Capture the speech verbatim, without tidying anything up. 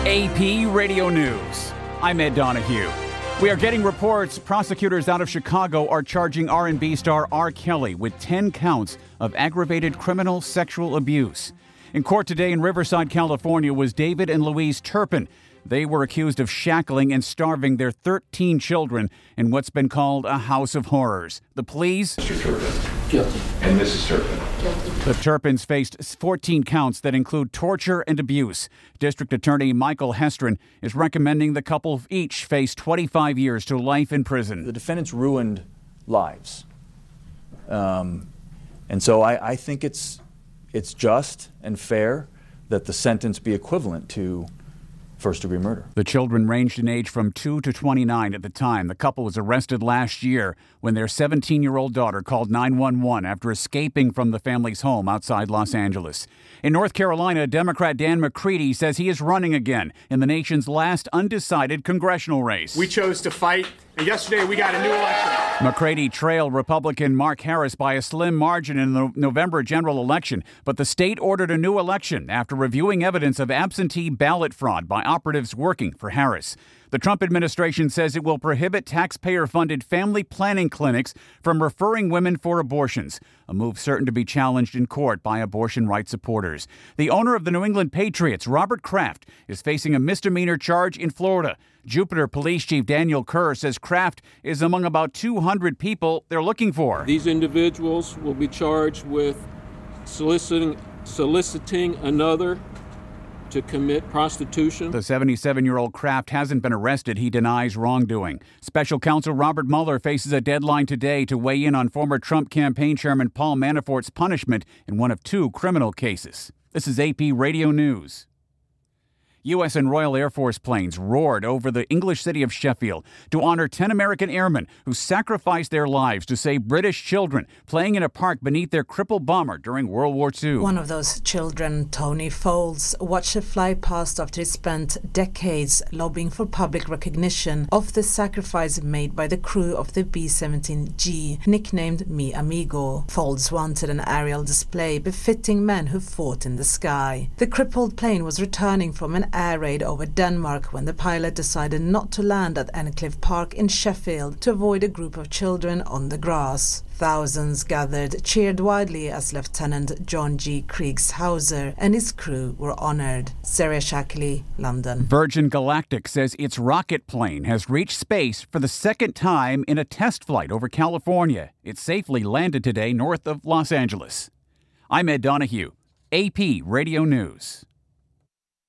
A P Radio News. I'm Ed Donahue. We are getting reports prosecutors out of Chicago are charging R and B star R. Kelly with ten counts of aggravated criminal sexual abuse. In court today in Riverside, California, was David and Louise Turpin. They were accused of shackling and starving their thirteen children in what's been called a house of horrors. The pleas? Mister Turpin. Guilty. And Missus Turpin. Guilty. The Turpins faced fourteen counts that include torture and abuse. District Attorney Michael Hestron is recommending the couple each face twenty-five years to life in prison. The defendants ruined lives. Um, and so I, I think it's, it's just and fair that the sentence be equivalent to first-degree murder. The children ranged in age from two to twenty-nine at the time. The couple was arrested last year when their seventeen-year-old daughter called nine one one after escaping from the family's home outside Los Angeles. In North Carolina, Democrat Dan McCready says he is running again in the nation's last undecided congressional race. We chose to fight, and yesterday we got a new election. McCready trailed Republican Mark Harris by a slim margin in the November general election, but the state ordered a new election after reviewing evidence of absentee ballot fraud by operatives working for Harris. The Trump administration says it will prohibit taxpayer-funded family planning clinics from referring women for abortions, a move certain to be challenged in court by abortion rights supporters. The owner of the New England Patriots, Robert Kraft, is facing a misdemeanor charge in Florida. Jupiter Police Chief Daniel Kerr says Kraft is among about two hundred people they're looking for. These individuals will be charged with soliciting, soliciting another to commit prostitution. The seventy-seven-year-old Kraft hasn't been arrested. He denies wrongdoing. Special counsel Robert Mueller faces a deadline today to weigh in on former Trump campaign chairman Paul Manafort's punishment in one of two criminal cases. This is A P Radio News. U S and Royal Air Force planes roared over the English city of Sheffield to honor ten American airmen who sacrificed their lives to save British children playing in a park beneath their crippled bomber during World War Two. One of those children, Tony Foulds, watched it fly past after he spent decades lobbying for public recognition of the sacrifice made by the crew of the B seventeen G, nicknamed Mi Amigo. Foulds wanted an aerial display befitting men who fought in the sky. The crippled plane was returning from an air raid over Denmark when the pilot decided not to land at Endcliffe Park in Sheffield to avoid a group of children on the grass. Thousands gathered, cheered widely as Lieutenant John G. Kriegshauser and his crew were honored. Sarah Shackley, London. Virgin Galactic says its rocket plane has reached space for the second time in a test flight over California. It safely landed today north of Los Angeles. I'm Ed Donahue, A P Radio News.